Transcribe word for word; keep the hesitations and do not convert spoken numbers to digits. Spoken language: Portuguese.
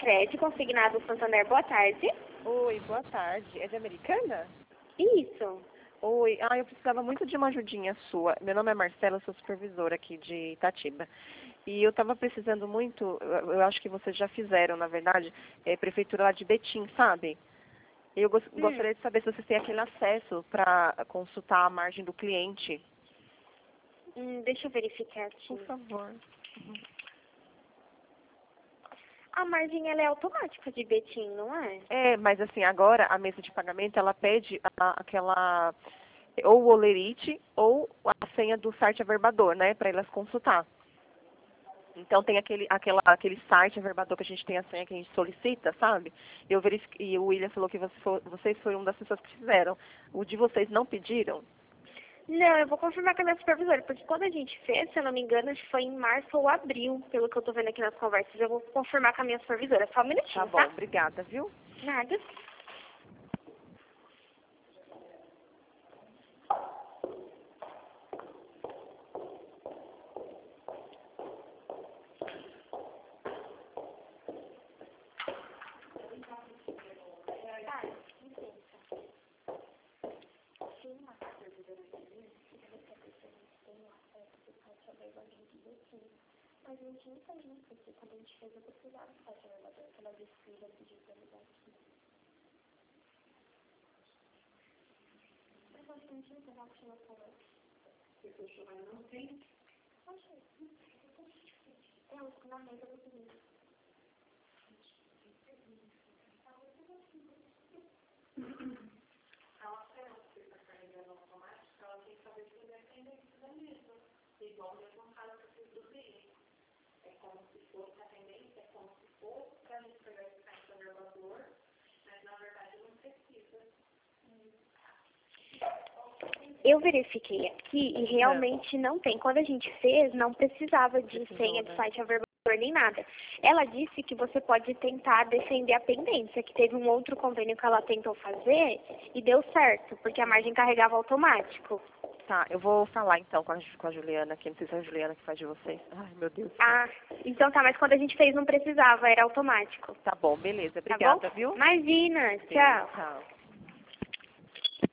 Cicred, consignado Santander, boa tarde. Oi, boa tarde. É de Americana? Isso. Oi, ah, eu precisava muito de uma ajudinha sua. Meu nome é Marcela, sou supervisora aqui de Itatiba. E eu estava precisando muito, eu eu acho que vocês já fizeram, na verdade, é, prefeitura lá de Betim, sabe? E eu gos- Hum. gostaria de saber se vocês têm aquele acesso para consultar a margem do cliente. Hum, deixa eu verificar aqui. Por favor. A margem ela é automática de Betim, não é? É, mas assim, agora a mesa de pagamento, ela pede a- aquela, ou o olerite ou a senha do site averbador, né, para elas consultar. Então tem aquele, aquela, aquele site averbador que a gente tem a senha que a gente solicita, sabe? Eu verifiquei, e o William falou que você for- vocês foram uma das pessoas que fizeram. O de vocês não pediram? Não, eu vou confirmar com a minha supervisora, porque quando a gente fez, se eu não me engano, acho que foi em março ou abril, pelo que eu tô vendo aqui nas conversas. Eu vou confirmar com a minha supervisora. Só um minutinho, Tá bom, obrigada, viu? Nada. Mas a gente não fez, né? Porque quando a gente fez, eu precisava do site averbador, que ela disse que ia pedir pra ligar aqui. Mas acho que a gente não tem a opção com ela. Você fechou, mas não tem? Achei. É, eu fico na mesa do seguinte. Ela quer você tá carregando automático, ela tem que saber se você atender isso da mesa. Igual mesmo no caso que vocês do dele. É como se fosse a tendência, é como se fosse para a gente pegar esse site conservador, mas na verdade não precisa. Eu verifiquei aqui e realmente não tem. Quando a gente fez, não precisava de senha de site averbador nem nada. Ela disse que você pode tentar defender a pendência, que teve um outro convênio que ela tentou fazer e deu certo, porque a margem carregava automático. Tá, eu vou falar então com a, Ju- com a Juliana aqui, não sei se é a Juliana que faz de vocês. Ai, meu Deus do céu. Ah, então tá, mas quando a gente fez não precisava, era automático. Tá bom, beleza, Tá obrigada, bom? viu? Imagina, Beijo, tchau. tchau.